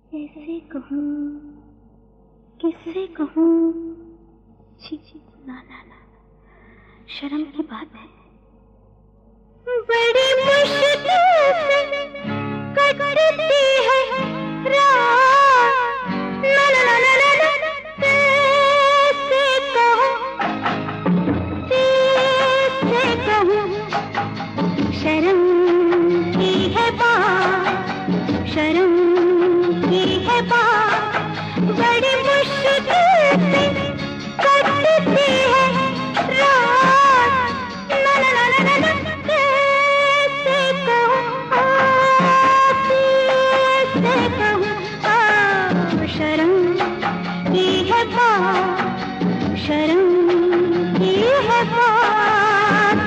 कैसे कहूँ, किससे कहूँ? छी छी, ना ना ना, शर्म की बात है। बड़ी मुश्किल से कटती है रात, ना ना ना ना ना, कैसे कहूँ, कैसे कहूँ? शर्म की है बात, शर्म की है बात, बड़ी मुश्किल से कटती है रात, ना ना ना ना ना, कैसे कहूँ, कैसे कहूँ? शर्म की है बात, शर्म की है बात।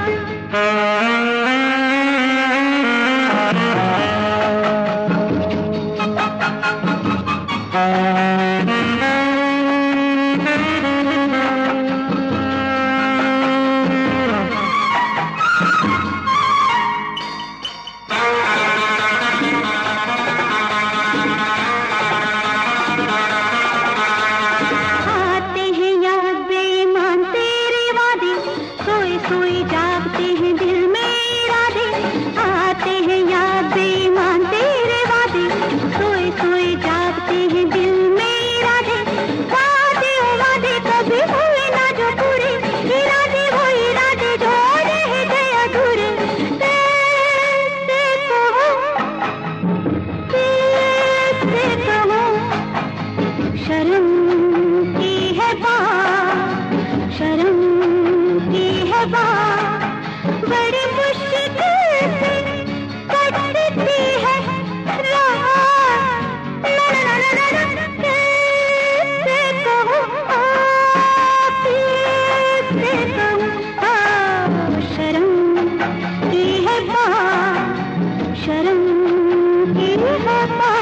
सोई जागते हैं दिल में इरादे, आते हैं याद बेईमान तेरे वादे, सोई सोई जागते हैं दिल में इरादे, वादे ओ वादे कभी हुए ना जो पूरे, इरादे वो इरादे जो रह गए अधूरे, कैसे कहूँ, कैसे कहूँ? शर्म की है बात, शर्म की है बात, बड़ी मुश्किल से कटती है रात, ना ना ना ना ना, कैसे कहूँ, कैसे कहूँ? शर्म की है बात, शर्म की है बात।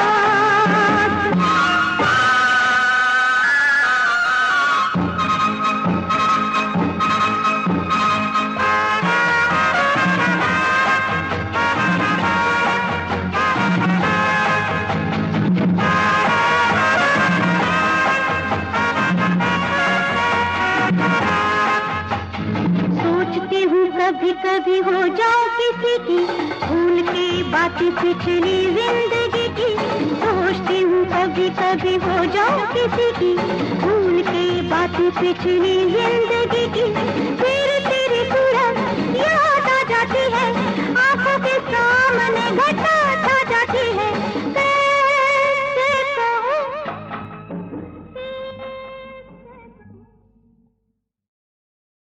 सोचती हूँ कभी कभी हो जाऊं किसी की, भूल के बातें पिछली जिंदगी की, सोचती हूँ कभी कभी हो जाऊं किसी की, भूल के बातें पिछली जिंदगी की, फिर तेरी सूरत याद आ जाती है, आंखों के सामने घटा